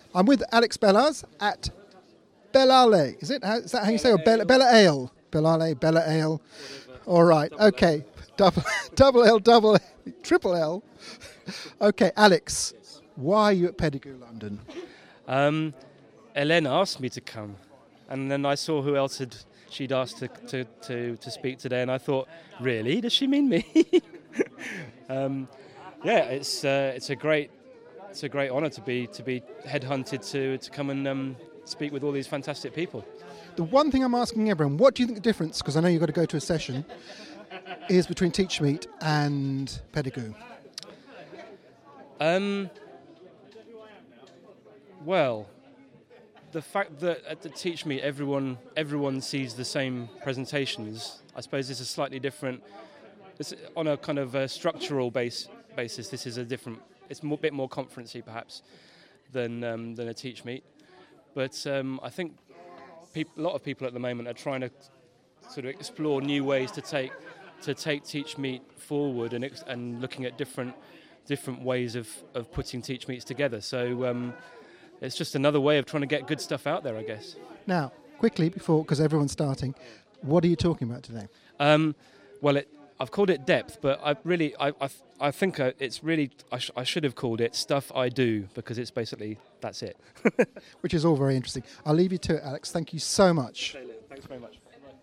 I'm with Alex Bellars at Bellale. Is that how you say it? Bella Ale. Bellale, Bella Ale. All right, okay. Double L, triple L. Okay, Alex, why are you at Pedigree London? Ellen asked me to come, and then I saw who else she'd asked to speak today, and I thought, really, does she mean me? It's a great honour to be headhunted to come and speak with all these fantastic people. The one thing I'm asking everyone, what do you think the difference, because I know you've got to go to a session, is between TeachMeet and Pedigree? Well, the fact that at the TeachMeet everyone sees the same presentations, I suppose this is slightly different. It's on a kind of a structural basis. This is it's a bit more conferencey perhaps than a TeachMeet. But I think a lot of people at the moment are trying to sort of explore new ways to take TeachMeet forward and looking at different ways of putting TeachMeets together. So it's just another way of trying to get good stuff out there, I guess. Now, quickly because everyone's starting, what are you talking about today? I've called it depth, but I think it's really I should have called it stuff I do, because it's basically that's it. Which is all very interesting. I'll leave you to it, Alex. Thank you so much. Thanks very much.